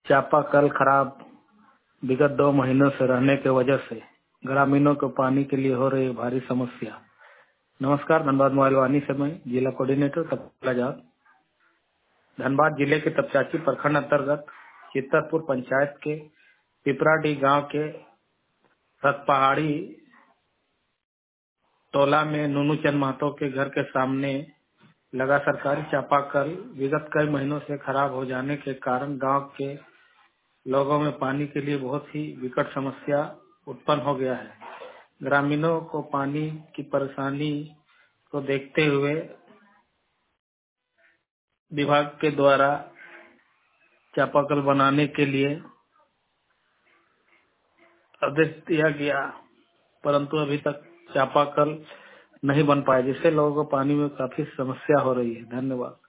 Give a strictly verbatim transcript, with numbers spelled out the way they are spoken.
चापाकल खराब विगत दो महीनों से रहने की वजह से ग्रामीणों को पानी के लिए हो रही भारी समस्या। नमस्कार, धनबाद मोबाइल वाणी से मैं जिला कोऑर्डिनेटर तपला आजाद। धनबाद जिले के तपचाची प्रखंड अंतर्गत चित्तरपुर पंचायत के पिपराडी गांव के रथ पहाड़ी टोला में नूनू चंद महतो के घर के सामने लगा सरकारी चापाकल विगत कई महीनों से खराब हो जाने के कारण गांव के लोगों में पानी के लिए बहुत ही विकट समस्या उत्पन्न हो गया है। ग्रामीणों को पानी की परेशानी को देखते हुए विभाग के द्वारा चापाकल बनाने के लिए आदेश दिया गया, परंतु अभी तक चापाकल नहीं बन पाए, जिससे लोगों को पानी में काफी समस्या हो रही है। धन्यवाद।